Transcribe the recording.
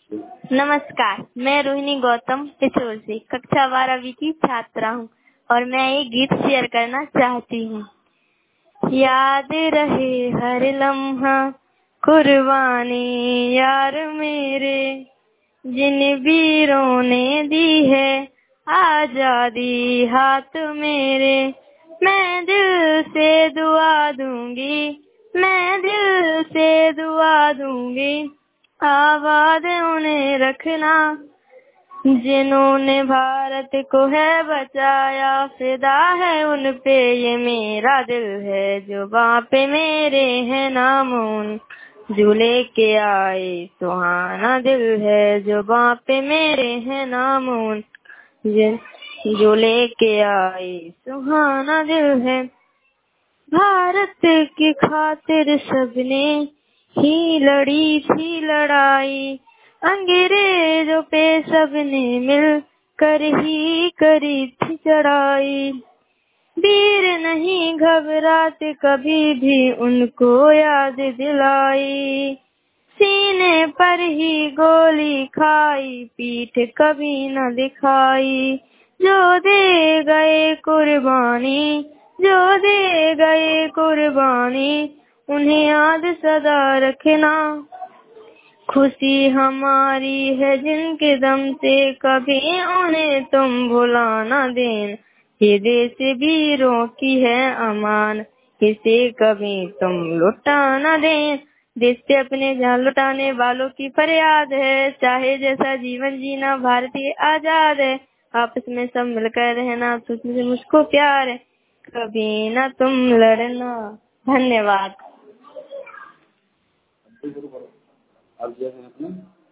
नमस्कार, मैं रोहिणी गौतम पिछोर से कक्षा 12वीं की छात्रा हूँ और मैं एक गीत शेयर करना चाहती हूँ। याद रहे हर लम्हा कुर्बानी यार मेरे, जिन वीरों ने दी है आजादी हाथ मेरे। मैं दिल से दुआ दूंगी, मैं दिल से दुआ दूंगी, आबाद उन्हें रखना जिन्होंने भारत को है बचाया। फिदा है उन पे ये मेरा दिल है, जो बापे मेरे हैं नाम उन जो लेके आए सुहाना दिल है, जो बापे मेरे हैं नाम उन जो लेके आए सुहाना दिल है। भारत की खातिर सबने ही लड़ी थी लड़ाई, अंग्रेजों पे सबने मिल कर ही करी थी चढ़ाई। वीर नहीं घबराते कभी भी उनको याद दिलाई, सीने पर ही गोली खाई पीठ कभी न दिखाई। जो दे गए कुर्बानी, जो दे गए कुर्बानी, उन्हें याद सदा रखना। खुशी हमारी है जिनके दम से कभी उन्हें तुम भुला न देना। ये देश वीरों की है अमान, इसे कभी तुम लुटा न दें। देश से अपने जान लुटाने वालों की फरियाद है, चाहे जैसा जीवन जीना भारतीय आजाद है। आपस में सब मिलकर रहना तुझसे मुझको प्यार है, कभी न तुम लड़ना। धन्यवाद।